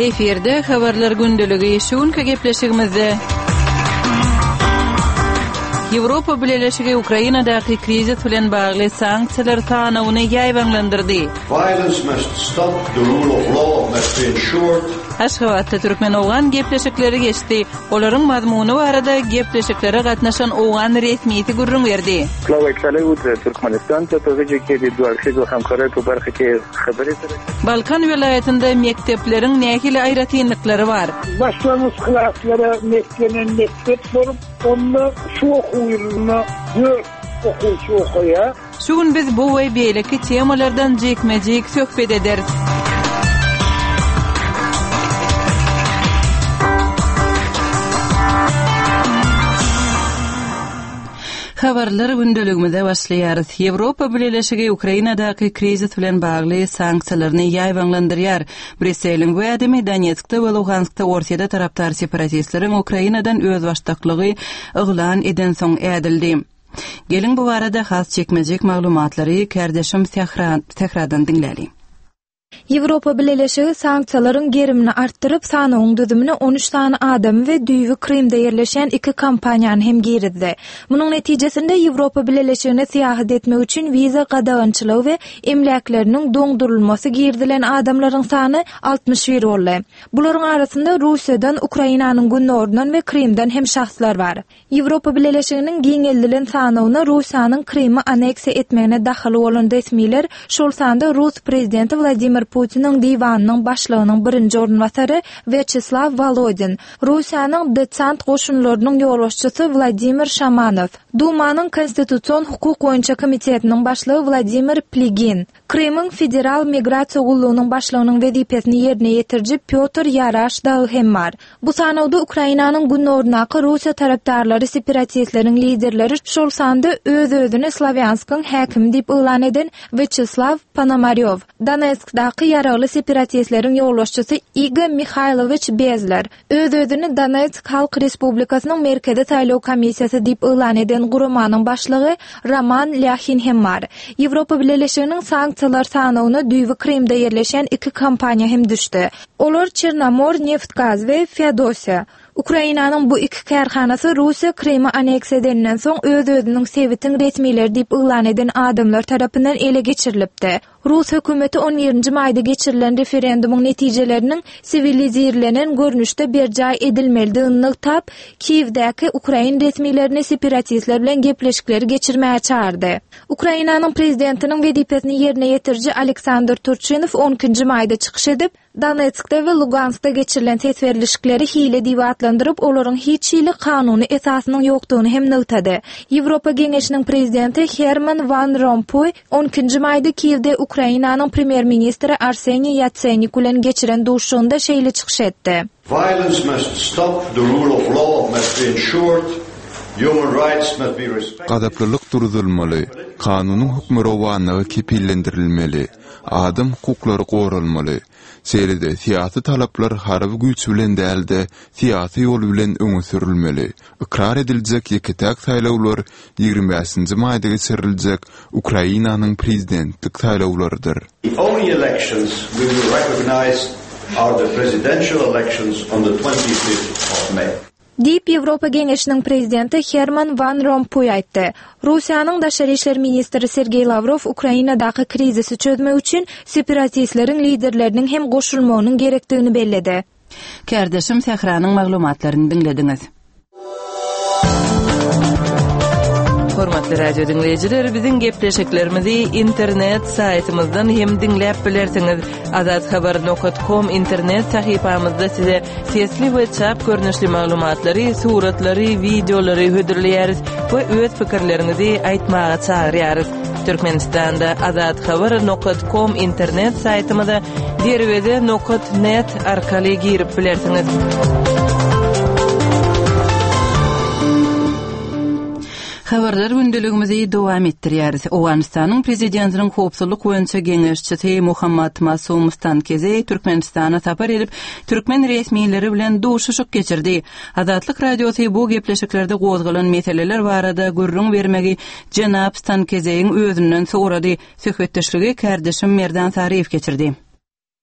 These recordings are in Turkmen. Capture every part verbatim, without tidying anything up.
Eferde habarlar gündöligi şuňka gepleşigimizde Ýewropa Birleşigi Ukrainadaky krizis bilen bagly sanksiýalar tanawyny ýaýbanlandyrdy. Violence must stop, the rule of law must be ensured. Aşgabatda türkmen owgan gepleşikleri geçdi. Olaryň mazmuny barada gepleşiklere gatnaşan owgan resmiýeti gurrun berdi. Balkan welaýatynda mektepleriň nähili aýratynlyklary bar. Başlanýan klaslara mektenin mektep borup, onda şu okuyulma dört okuyucu okuya. Şuň biz bu we beýleki temalardan jekmejek söhbet ederiz. Habarlar gündeligimizde başlaýarys. Ýewropa Birleşigi Ukrainadaky krizis bilen bagly sanksiýalaryny ýaýbanlandyrýar. Brüsseliň we adamy Donetskda we Luhanskda ortada tarapdar separatistleriň Ukrainadan öz başdaklygy eglan eden soň ädildi. Gelin bu barada has çekmejek maglumatlary kardeşim Tehradan dinläli. Ýewropa Birleşigi sanksiýalaryň gerimini artdyryp, sanawyň düzümine on üç tane adam we düýbi Krimde ýerleşen iki kampaniýany hem girizdi. Munyň netijesinde Ýewropa Birleşigine seýahat etmek üçin wiza gadagançylygy we emlaklarynyn doňdurulmasy girdilen adamlaryň sany altmış bir boldy. Bularyň arasynda Russiýadan, Ukrainanyň günnorundan we Krimden hem şahslar bar. Ýewropa Birleşiginiň giňeldilen sanawyna Russiýanyň Krimi aneksiýa etmegine daxil bolan resmiler şol sanda Rus prezidenti Vladimir Putin'in divanynyň başlygynyň birinji ornwasary Vyacheslav Volodin, Russiýanyň desant goşunlarynyň ýolbaşçysy Vladimir Shamanow, Dumanyň konstitusiýon hukuk boýunça komitetiniň başlygy Vladimir Pligin, Kremliň federal migrasiýa gullugynyň başlygynyň wezipesini ýerine ýetirjip Pyotr Yarash da hem bar. Bu sanawda Ukrainanyň günnorundaky Russiýa tarapdarlary separatistleriň liderleri şol sanda öz-özüne Slavyanskiň häkimi diýip elan eden Vyacheslav Ponomaryov, Donetskdaky ýaraly separatistleriň ýolbaşçysy Igor Mikhailovich Bezler, öz-özüne Donetsk Halk Respublikasynyň merkezi saýlaw komissiýasy diýip elan eden gurumanyň başlygy Roman Lyakhin hem bar. Ýewropa Birleşiginiň sanksiýalar sanawyna düýbi Krimde ýerleşen iki kampaniýa hem düşdi. Olar Çernomor Neftgaz we Feodosiýa. Ukrainanyň bu iki karhanasy Russiýa Krimi aneksiýa edenden soň öz-özüniň sewitiň resmiýetleri diýip elan eden adamlar tarapyndan ele geçirilipdi. Rus hökümeti on birinji maýda geçirilen referendumuň netijeleriniň sivilizirlenen görnüşde berjaý edilmelidigini tap, Kiýewdäki Ukrain resmiýetlerini separatistler bilen gepleşikleri geçirmäge çağırdy. Ukrainanyň prezidentiniň wezipesini ýerine ýetirji Aleksandr Turchynov on ikinji maýda çykyş edip, Donetskda we Luganskda geçirilen tetwerleşikleri hile diýip adlandyryp, olaryň hiç hili kanuny esasynyň ýokdugyny hem nöwtady. Ýewropa Geňeşiniň prezidenti Herman Van Rompuy on ikinji maýda Kiýewde Ukrainanyň premier ministri Arseniy Yatsenyuk bilen geçiren duşunda şeýle çykyş etdi. Violence must stop, the rule of law must be ensured. Human rights must be respected. Gadaplylyk durulmaly, kanunyň hukmurawanlygy kepillendirilmeli, adam hukuklary gorulmaly. Seride siýasy talaplar harby güýç bilen dälde, siýasy ýol bilen öňe sürilmeli. Ikrar ediljek ýeketäk saýlawlar ýygrimi beşinji maýda geçiriljek Ukrainanyň prezidentlik saýlawlarydyr. The only elections we will recognize are the presidential elections on the twenty-fifth of May. Diýip Ýewropa Geňeşiniň prezidenti Herman Van Rompuy aýtdy. Russiýanyň daşary işler ministri Sergey Lavrov Ukrainadaky krizisi çözmek üçin separatistleriň liderleriniň hem goşulmagynyň gerekdigini belledi. Kardeşim Tehranyň maglumatlaryny dinlediňiz. Hormatly radio dinleyijiler, biziň gepleşiklerimizi internet saýtymyzdan hem dinläp bilersiňiz. azat habar nokta com internet sahypamyzda size sesli we çap görnüşli maglumatlary, suratlary, videolary hödürleýäris we öz pikirleriňizi aýtmaga çagyrýarys. Türkmenistanda azat habar nokta com internet saýtymyza derwede nokta net arkaly girip bilersiňiz. Habarlar gündeligimizi dowam etdirýäris. Owganistanyň prezidentiniň howpsuzlyk boýunça geňeşçisi Muhammad Masum Stankeze Türkmenistana tapar edip, türkmen resmiýetleri bilen duşuşyk geçirdi. Azatlyk radiosy bu gepleşiklerde gozgalan meseleler barada gurrun bermegi Jenap Stankezeň özünden sorady. Söhbetdeşligi kardeşim Merdan Sariýew geçirdi.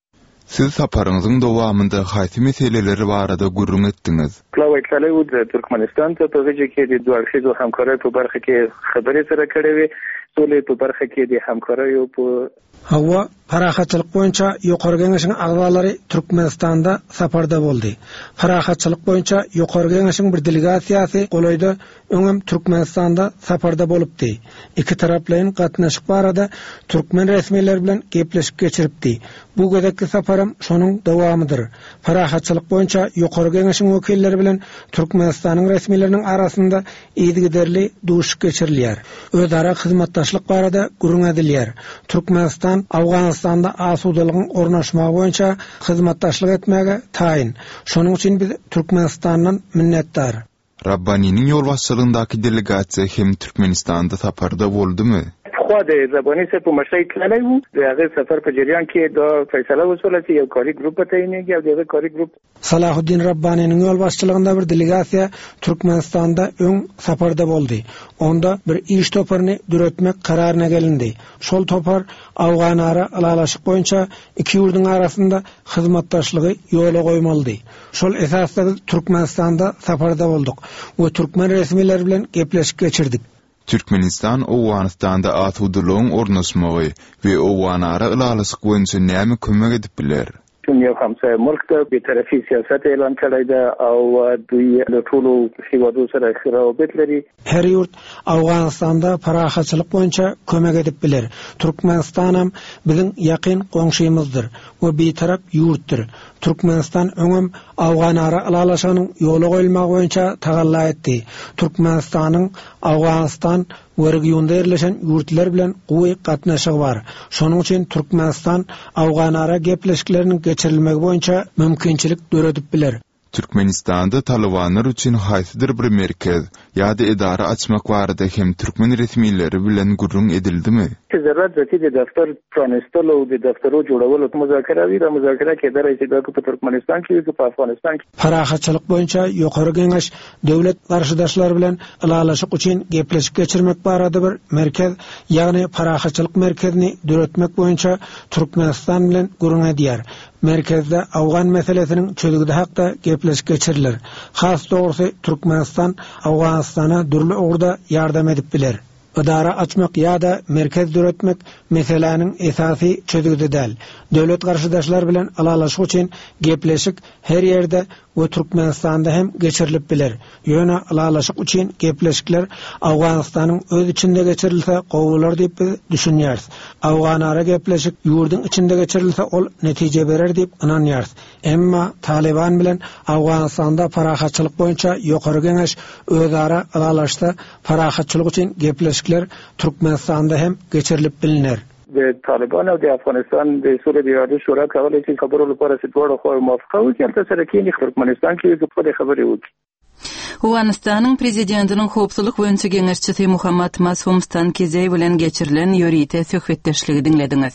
Siz saparyňyzyň dowamynda haýsy meseleleri barada gurrun etdiňiz? Klawaýtlaly we Türkmenistan tapyjyky de duarşyzy hamkary bu barhaky habary sara kärdi, şol bu barhaky de hamkary ýop. Hawa parahatçylyk boýunça ýokary geňeşiň agzalary Türkmenistanda saparda boldy. Parahatçylyk boýunça ýokary geňeşiň bir delegasiýasy golaýda öňem Türkmenistanda saparda bolupdy. Iki taraplaryň gatnaşyk barada türkmen resmiýetleri bilen gepleşip geçiripdi. Bu gedekki saparym şonuň dowamydyr. Parahatçylyk boýunça ýokary geňeşiň wekilleri bilen Türkmenistanyň resmiýetleriniň arasynda ýygyderli duşuş geçirilýär. Özara hyzmatdaşlyk barada gurrun edilýär. Türkmenistan Awganistanda asudalygyň ornaşmagy boýunça hyzmatdaşlyk etmäge taýin. Şonuň üçin biz Türkmenistandan minnetdar. Rabbani'nin yol başçylygyndaky delegasiýa hem Türkmenistanda saparda boldymy? خود زبانی سے په مشای تللی وو د هغه سفر په جریان کې دا فیصله وشوله چې یو کاری ګروپ تعینېږي او دغه کاری ګروپ Salahuddin Rabbani'nin yol başçylygynda bir delegasiýa Türkmenistanda öň saparda boldy. Onda bir iş toparyny düretmek kararyna gelindi. Şol topar Awganara alalaşyk boýunça iki ýurduň arasynda hyzmatdaşlygy ýola goýmaldy. Şol esasda Türkmenistanda saparda bolduk we türkmen resmiýetleri bilen gepleşip geçirdik. Türkmenistan Awganistan'da asudalygyň ornaşmagy we Awganara alalaşyk boýunça näme kömek edip biler? یو همسایه ملک ته به طرفي سیاست اعلان کړی دی او دوی د ټولو هیوادو سره ښه روابط لري. Her yurt Awganistanda parahatçylyk boýunça kömek edip biler. Türkmenistan hem biziň ýakyn goňşymyzdyr we betarap ýurtdyr. Türkmenistan öňem Awganara alalaşygynyň ýoly goýulmagy boýunça tagalla etdi. Türkmenistanyň Awganistan we regionda ýerleşen ýurtlar bilen gowy gatnaşygy bar. Şonuň üçin Türkmenistan Awganara gepleşikleriniň geçirilmegi boýunça mümkinçilik döredip biler. Türkmenistan'da Talibanlar üçün haýsydyr bir merkez ýa-da edara açmak barada hem türkmen resmiýetleri bilen gurrun edildimi? Zerrat zati de daftar pranistol we de daftaro jodawaly muzakara we muzakara kedara ise da ku Türkmenistan ki ku Afganistan. Parahatçylyk boýunça ýokary geňeş döwlet garşydaşlary bilen alalaşyk üçin gepleşip geçirmek barada bir merkez, ýagny parahatçylyk merkezini düretmek boýunça Türkmenistan bilen gurrun edýär. Merkezde Awgan meselesiniň çözügide hakda gepleşip geçirilir. Has dogrusy Türkmenistan Awganistana dürli ogurda ýardam edip biler. Idara açmak ýa-da merkez düretmek meseleniň esasy çözügide däl. Döwlet garşydaşlar bilen alalaşyk üçin gepleşik her ýerde we Türkmenistanda hem geçirilip biler. Ýöne alalaşyk üçin gepleşikler Awganistanyň öz içinde geçirilse gowular diýip düşünýäris. Awganara gepleşik ýurduň içinde geçirilse ol netije berer diýip inanýaris. Emma Taliban bilen Awganistanda parahatçylyk boýunça ýokary geňeş özara alalaşsa parahatçylyk üçin gepleşikler Türkmenistanda hem geçirilip bilinir. د طالبان او د افغانستان د سولې د اړیکو شورا کولای شي خبرو لپاره ستوړو خو موافقه وکړي چې سره کې ترکمنستان کې د خپل خبرې وکړي. Awganistanyň prezidentiniň howpsuzlyk boýunça geňeşçisi Muhammad Masumstan Kizey bilen geçirilen ýörite söhbetdeşligi dinlediňiz.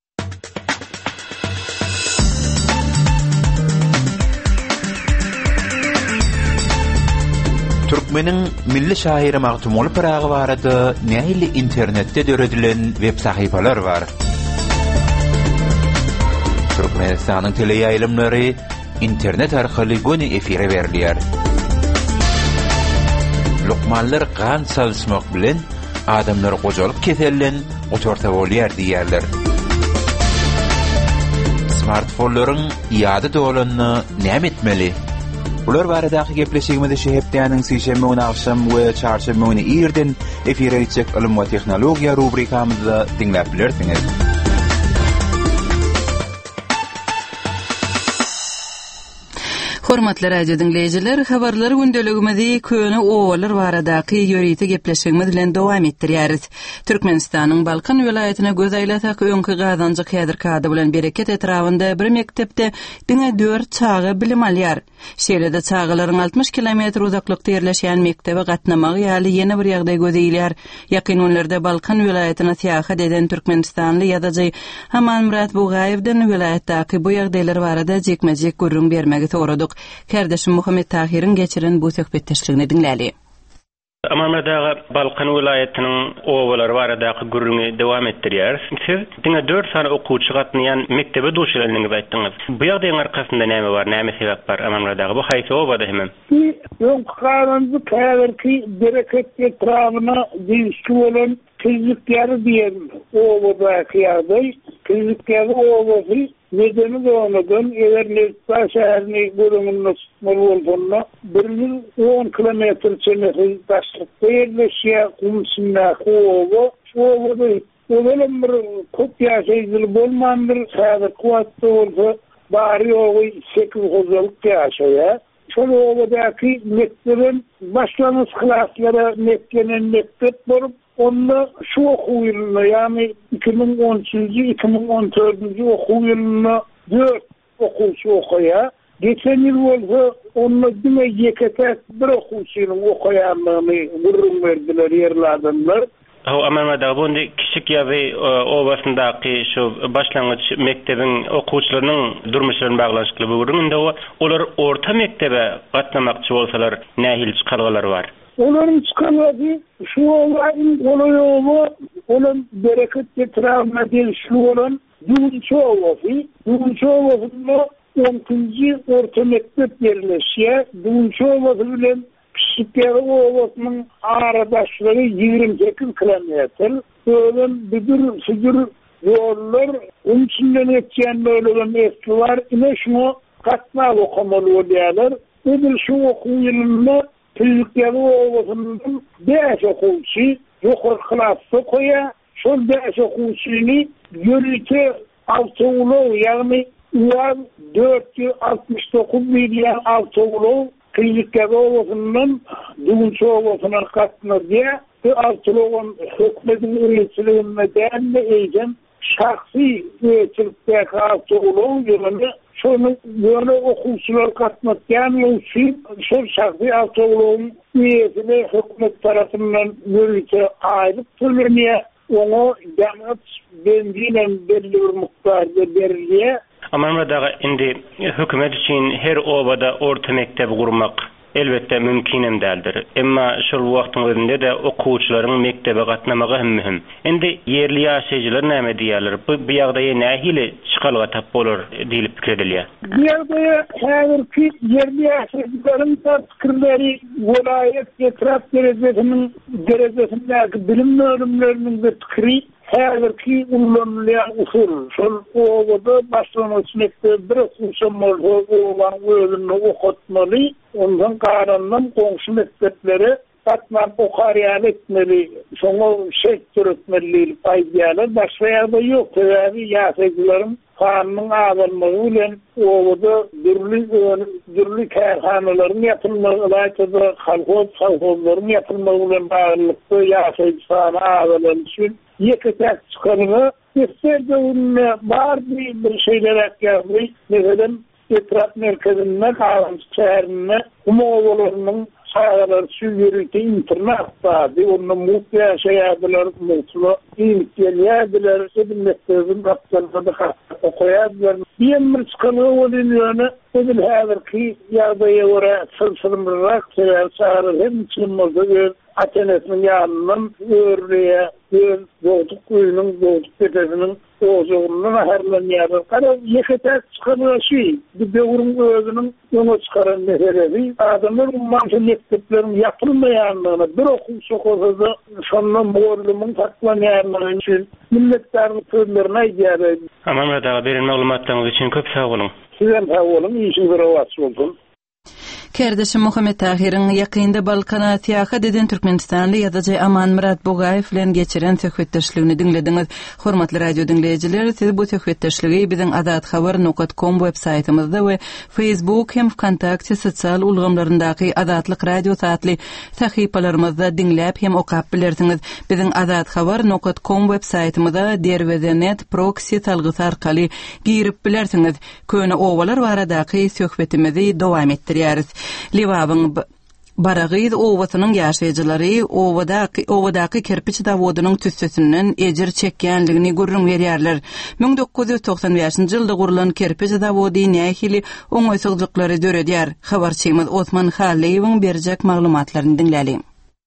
Türkmenin milli şairi Magtumul Piragy barada nähili internetde döredilen web sahypalar bar. Türkmenistanyň teleýaýlymlary internet arkaly göni efire berilýär. Lokmanlar gan salsmak bilen adamlar gojalyk kesellen otorta bolýar diýerler. Smartfonlaryň ýady dolanyny näme etmeli? Ular baradaky gepleşigimizde şehipdäniň sişeme we akşam we çarşamba güni ýerden efire ýetjek ilim we tehnologiýa rubrikamyzda dinläp bilersiňiz. Hormatly radio dinleyijiler, habarlar gündeligimizi köne owalar baradaky ýörite gepleşigimiz bilen dowam etdirýäris. Türkmenistanyň Balkan welaýatyna göz aýlasak öňkü gazanjy Kadir Kady bilen bereket etrafynda bir mekdepde diňe dört çagy bilim alýar. Şeýlede çagylaryň altmış kilometr uzaklykda ýerleşýän mektebe gatnamak ýaly ýene bir ýagdaý gözelýär. Ýakyn günlerde Balkan welaýatyna seýahat eden Türkmenistanly ýazajy Haman Murat Bugaýewden welaýatdaky bu ýagdaýlar barada jekmejek görüň bermegi soradyk. Kardeşim Muhammed Tahir'in geçiren bu söhbetdeşligini dinläli. Amamadağı Balkan vilayetinin ovaları baradaky gürrüňi dowam etdirýär. Siz diňe dört sany okuwçy gatnaýan mektebe duşylaryňyzy aýtdyňyz. Bu ýagdaýyň arkasynda näme bar, näme sebäp bar Amamadağı? Bu haýsy owada hemem? Ýok garandy täzirki bereket etrawyna diýişli bolan tezlikleri diýen owada ýagdaý, tezlikleri owada nedeni de onadan eğer Nefta şehrini görünümünü tutmalı bir yıl on kilometre çenesi taşlıkta yerleşiye kumsinna ova ova da olalım bir kut yaşayıcılı bolmandır sağda kuvatlı olsa bari ovu sekiz hocalık yaşaya şöyle ovadaki mektebin başlanış klaslara mektenen mektep borup onda şu okul yılına yani iki bin on üçüncü iki bin on dördüncü okul yılına dört okulcu okuya. Geçen yıl olsa onunla dime yeketek bir okulcunun okuyanlığını vurun verdiler yerlerdenler. O Amamadağı bu kiçik ýaby obasyndaky şu başlangyç mektebin okuwçylarynyň durmuşlaryny baglanşykly bolurunda olar orta mektebe gatnamakçy bolsalar nähil çykargalar bar? Onların çıkarları şu olayın oluyor mu? Onun bereket getirme değişli olan Düğünçü Ovası. Düğünçü Ovası'nda on ikinci orta mektep yerleşiyor. Düğünçü Ovası bilen Küçükleri Ovası'nın aradaşları yirmi sekiz kilometre. Böyle büdür füdür yollar. Onun içinden etken böyle eski var. Yine şunu katma okumalı oluyorlar. Ödül şu okul yılında Tüzükleri Ovası'nın beş okulçu yukarı klası koya. Şol beş okulçunu yürüte altı ulu yani ulan dört yüz altmış dokuz milyon altı ulu Tüzükleri Ovası'nın Düğünçü Ovası'nın katına diye altı ulu hükmetin üretiliğine değerli eğitim şahsi üretilikteki altı ulu yılını şunu böyle okulcular katmaktan için şu şahsi altı ulu'nun üyesine hükümet tarafından yürüte ayrılıp türleniyor. Onu yanıt benzinen belli bir miktarda veriliyor. Amamadağı indi hükümet için her obada orta mektep kurmak elbette mümkinem däldir. Emma şol wagtyň özünde de okuwçylaryň mektebe gatnamagy hem mühim. Endi yerli ýaşaýjylar näme diýerler? Bu bu ýagdaýa nähili çykalga tap bolar diýilip pikir edilýär. Bu ýagdaýa häzirki yerli ýaşaýjylaryň pikirleri vilayet etraf derejesiniň derejesindäki bilim bölümleriniň pikiri häzirki ullanýan usul. Şol owada başlanýan mektep bir usul bolan özüni okutmaly. Ondan karandan komşu mektepleri katman okaryan etmeli, sonra sektör etmeli faydalı. Başka yerde yok. Sebebi yasakların kanunun ağırlığı ile ovada dürlü kârhanelerin yapılmalı, halkoz halkozların yapılmalı ile bağırlıkta yasakçılarına ağırlığı için yeketek çıkarını isterde onunla var bir şeyler yapılır. Mesela etraf merkezinde Kağıncı şehrinde Umoğlu'nun sağları süyürüyte internet vardı. Onun mutlu yaşayadılar, mutlu imtiyeliyadılar. Edinmektezin kaptanında okuyadılar. Bir emir çıkanı oluyor. Edil hadirki yağdaya uğra sılsılımırak sever sağırır. Hem içinmizde Atenes'in yanından örlüğe, doğduk kuyunun, doğduk dedesinin oğuzluğundan aherlen yarır. Kara yeketek çıkanı şey, bir devurun özünün onu çıkaran meselevi. Adamlar ummansı mekteplerin yapılmayanlığını, bir okul sokuza sonuna morlumun taklanayanlığın için milletlerin köylerine icarı. Amamadağı berin malumatlarınız için köp sağ olun. Sizden sağ olun, iyisiniz ravası olsun. Kerdeşim Muhammed Tahir'in yakında Balkana tiyaha deden Türkmenistanlı ýazyjy Aman Murat Bogaýew bilen geçiren söhbetdeşligini dinlediňiz. Hormatly radio dinleýijiler, siz bu söhbetdeşligi biziň adat habar nokta com web saytymyzda we Facebook hem Wkontakte sosial ulgamlaryndaky Adatlyk radio satly sahypalarymyzda dinläp hem okap bilersiňiz. Biziň adat habar nokta com web saytymyzda derwezenet proxy talgysy arkaly girip bilersiňiz. Köne owalar baradaky söhbetimizi dowam etdirýäris. Liwabyň Baragyd owasynyň ýaşaýjylary owadaky owadaky kerpiç dawodynyň tüssesinden ejir çekýänligini görüň berýärler. bin dokuz yüz toksan beşinji ýylda gurulan kerpiç dawody nähili oňaýsızlyklary döredýär. Habarçymyz Osman Haleýewiň berjek maglumatlaryny dinläli.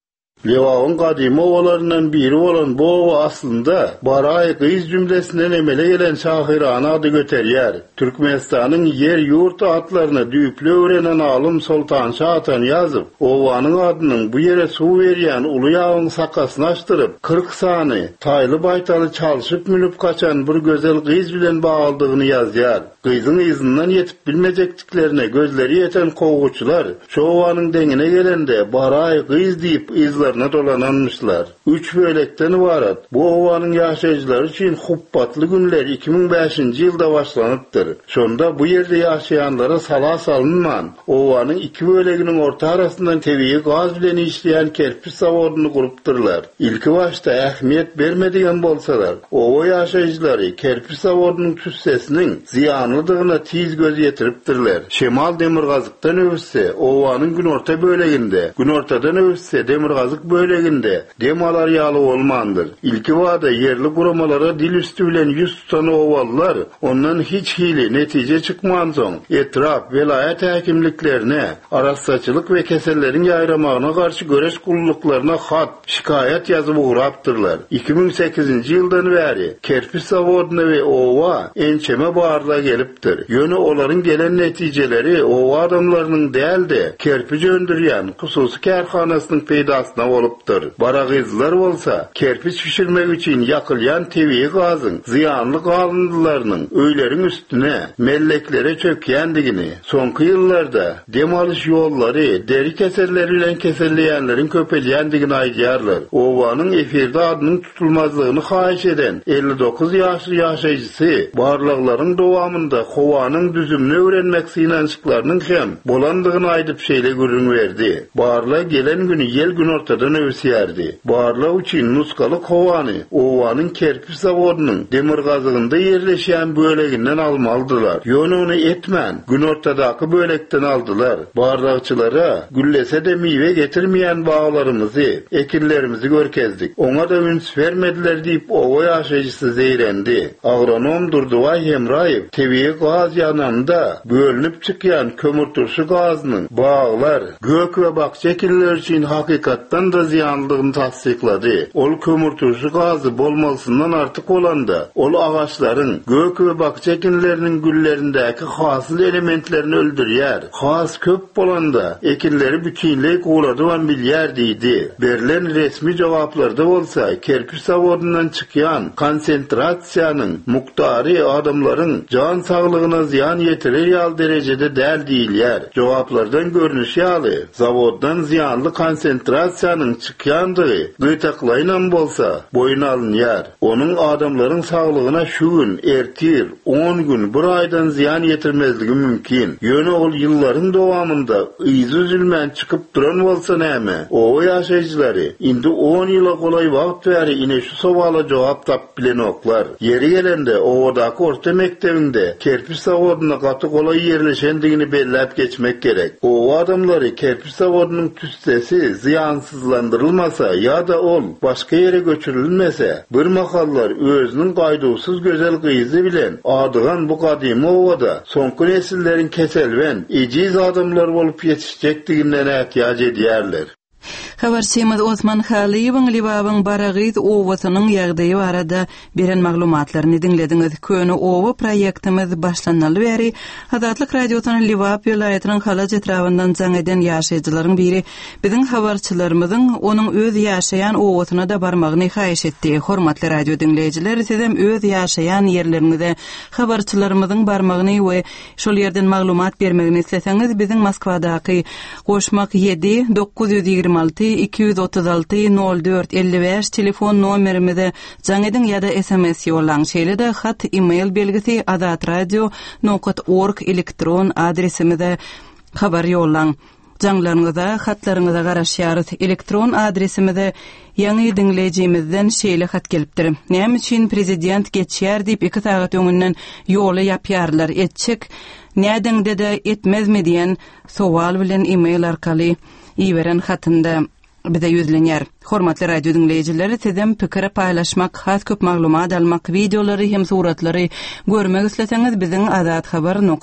Lewawın gadymy owalarından biri bolan bu owa aslında Baray Gyz cümlesinden emele gelen şahirana ady göterýär. Türkmenistanyň yer ýurt atlaryny düýpli öwrenen alym Sultan Şahatan ýazyp, owanyň adynyň bu ýere suw berýän uly ýagyň sakasyny açtyryp, kırk sany taýly baytaly çalşyp münüp kaçan bir gözel gyz bilen bagaldygyny ýazýar. Gyzyň izinden yetip bilmejekdiklerine gözleri yeten kowguçylar şu owanyň deňine gelende Baray Gyz diýip izlerine dolananmışlar. Üç bölekden ibaret. Bu owanyň ýaşaýjylary üçin hupbatly günler iki ming beşinji ýylda başlanypdyr. Şonda bu ýerde ýaşaýanlara sala salynman, owanyň iki böleginiň orta arasyndan tebii gaz bilen işleýän kerpiç zawodyny gurupdyrlar. İlki başda ähmiýet bermedigen bolsalar, owa ýaşaýjylary kerpiç zawodynyň tüssesiniň ziýanlydygyna tiz göz ýetiripdirler. Şemal Demirgazykdan öwse, owanyň gün orta böleginde, gün ortadan öwse Demirgazyk böleginde demalar ýaly bolmandyr. İlki wada yerli guramalara dil üstü bilen ýüz tutan owallar ondan hiç hili netije çykman soň etrap velayet häkimliklerine arassaçylyk we keselleriň ýaýramagyna garşy göreş gulluklarına hat, şikayet ýazyp ugrapdyrlar. iki ming sekizinji ýyldan bäri kerpiç zawodyna we owa ençeme barla gelipdir. Ýöne olaryň gelen netijeleri owa adamlarynyň däldi, kerpiç öndürýän hususy kärhanasynyň peýdasyna bolupdyr. Baragyzlar bolsa kerpiç pişirmek üçin ýakylýan tebii gazyň ziýanly galyndylarynyň öýleriň üstüne melleklere çökýändigini, soňky ýyllarda demalyş ýollary, deri keselleri bilen keselleýänleriň köpelýändigini aýdýarlar. Owanyň efirde adynyň tutulmazlygyny haýyş eden elli dokuz ýaşly ýaşaýjysy barlyklaryň dowamında howanyň düzümini öwrenmek synançyklarynyň hem bolandygyny aýdyp şeýle gürrüň berdi. Barla gelen günü ýel gün ortadan öwsýärdi. Barla üçin nuskaly howany owanyň kerpiç zawodynyň Demirgazygynda ýerleşýän böleginden almalydylar. Ýöne onu etmän gün ortadaky bölekden aldylar. Bardagçylara güllese de miwe getirmeýän baglarymyzy, ekinlerimizi görkezdik. Oňa da üns vermediler diýip owa ýaşaýjysy zeýrendi. Agronom Durduway Hemraýew tebii gaz ýanynda bölünip çykýan kömür turşy gazynyň baglar, gök we bakça ekinleri üçin hakykatdan da ziýanlygyny tasdiklady. Ol kömür turşy gazy bolmasyndan artyk bolanda, ol agaçlaryň, gök we bakça ekinleriniň güllerindäki hasyl elementlerini öldürýär. Has köp bolanda ekinleri bütünlej guladygan bilýär diýdi. Berilen resmi jogaplarda bolsa kerpiç zawodundan çykýan konsentrasiýanyň muktary adamlaryň jan saglygyna ziýan ýetirer ýal derejede däl diýilýär. Jogaplardan görnüş ýaly zawoddan ziýanly konsentrasiýanyň çykýandygy gytaklaýnan bolsa boyun alınýar. Onuň adamlaryň saglygyna şu gün ertir, on gün, bir aýdan ziýan ýetirmezligi mümkin. Ýöne ol ýyllaryň dowamında yzy üzülmän çykyp duran bolsa näme? Owa ýaşaýjylary indi on ýyla golay wagt bäri ine şu sowala jogap tap bilen oklar. Yeri gelende owadaky orta mektebinde kerpiç zawodyna gaty golay ýerleşendigini belläp geçmek gerek. Owa adamlary kerpiç zawodynyň tüssesi ziýansızlandyrylmasa ýa-da ol başga ýere göçürilmese, bir mahallar özüniň gaýdusuz gözel gyzy bilen adygan bu gadymy owada soňky nesilleriň keselben, ejiz adamlar bolup ýetişjekdiginden ähtiýaç edýärler. Habarçymyz Osman Haliýewiň Liwawyň Baragyz owasynyň ýagdaýy barada beren maglumatlaryny dinlediňiz. Köni owa proýektimiz başlanaly beri Azatlyk radiosynyň Liwa vilayatynyň halaç etrafyndan jaň eden ýaşaýjylaryň biri biziň habarçylarymyzyň onuň öz ýaşaýan owasyna da barmagyny haýyş etdi. Hormatly radio dinleýijiler, sizem öz ýaşaýan ýerleriňizde habarçylarymyzyň barmagyny we şol ýerden maglumat bermegini isteseňiz biziň Moskwadaky goşmak yedi dokuz yüz ýygrimi alty iki yüz otuz alty nol dört elli beş telefon nomerimize jaň edin ýa-da S M S ýollaň. Şeýle de hat, email belgisi azatradio nokta org elektron adresimize habar ýollaň. Jaňlaryňyza, hatlaryňyza garaşýarys. Elektron adresimize ýa-ni dinleýijimizden şeýle hat gelipdir. Näme üçin prezident geçýär diýip iki sagat öňünden ýoly ýapýarlar. Etçek nädeňde de etmezmi diýen sowal bilen email arkaly ýiberen hatynda bize ýüzlenýär. Hormatly radio dinleýijileri, sizem pikir paýlaşmak, has köp maglumat almak, videolary hem suratlary görmek isleseňiz biziň azat habar nokta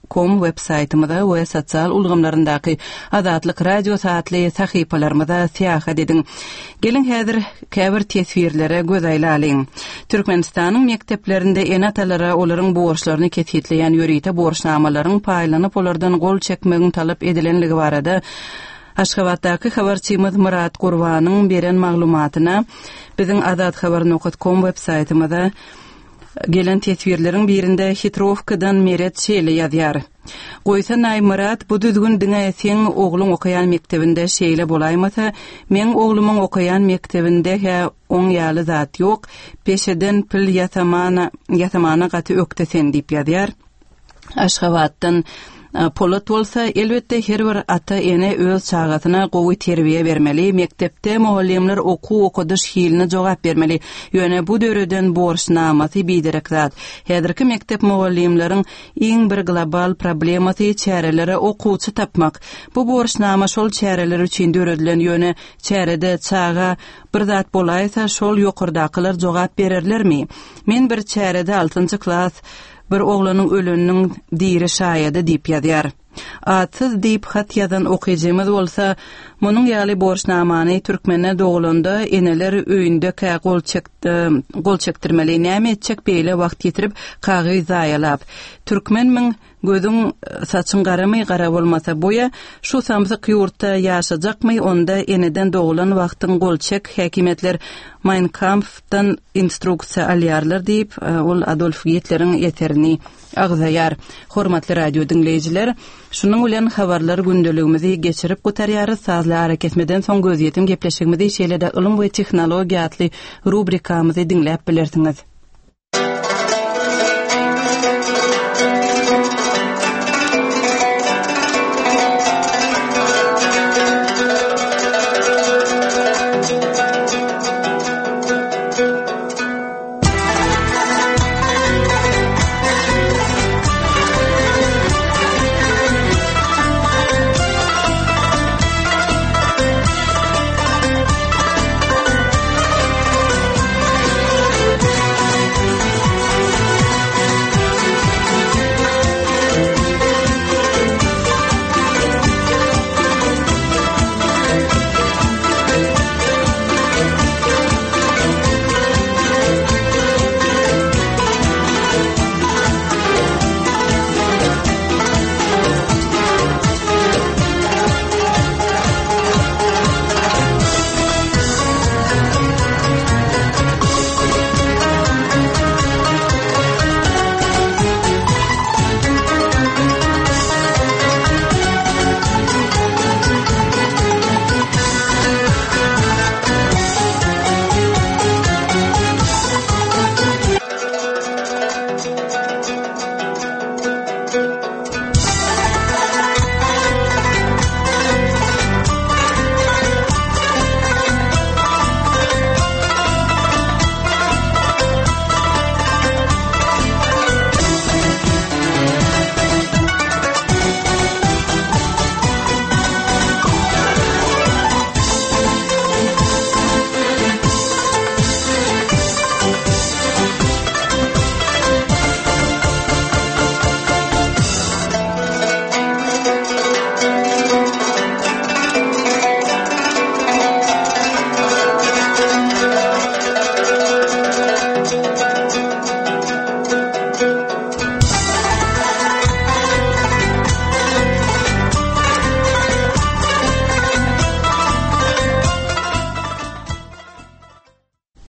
com web saytymyza we sosial ulgamlaryndaky Azatlyk radio saatly sahypalarymyza siýahat ediň. Gelin häzir käbir tesvirlere göz aýlalyň. Türkmenistanyň mekdeplerinde enatalara olaryň borçlaryny kesitleýän ýörite borçnamalaryň paýlanyp olardan gol çekmegin talap edilenligi barada Aşgabatdaky habarçymyz Murat Gurbanyň beren maglumatyna biziň azat habar nokta com web saytymyza gelen tesvirleriň birinde Hitrovkadan Meret şeýle ýazýar. Goýsa Nay Murat, bu düzgün diňe sen ogluň okaýan mektebinde şeýle bolaýmasa, men oglumyň okaýan mektebinde he on ýaly zat ýok, peşeden pil ýatamana ýatamana gaty öktesen diýip ýazýar. Aşgabatdan Polat bolsa elbetde her bir ata ene öz çağatyna gowy terbiýe bermeli, mektepde muallimler okuw okudyş hiline jogap bermeli. Ýöne bu döwrden borçnamaty biderek zat. Häzirki mektep muallimleriň iň bir global problematy çärelere okuwçy tapmak. Bu borçnama şol çäreler üçin döredilen ýöne çärede çağa bir zat bolaýsa şol ýokurdakylar jogap bererlermi? Men bir çärede altynjy klas bir oglanyň ölüniniň diri şaýady diýip ýazýar. Atsyz diýip hat ýazan okyjymyz bolsa, munyň ýaly borçnamany türkmenne dogulanda eneler öýünde kä gol çekdi, gol çekdirmeli, näme etjek beýle wagt ýetirip kagy zaýalap. Türkmenmiň gözüň saçyn garamay gara bolmasa boýa şu samsyk ýurtda ýaşajakmy, onda eneden dogulan wagtyň gol çek häkimetler Mein Kampfdan instruksiýa alýarlar diýip ol Adolf Hitler'iň ýeterini agzaýar. Hormatly radio dinleýijiler, şunuň bilen habarlar gündeligimizi geçirip gutarýarys. Sazly hareketmeden soň göz ýetim gepleşigimizi şeýle-de ilim we tehnologiýa atly rubrikamyzy dinläp bilersiňiz.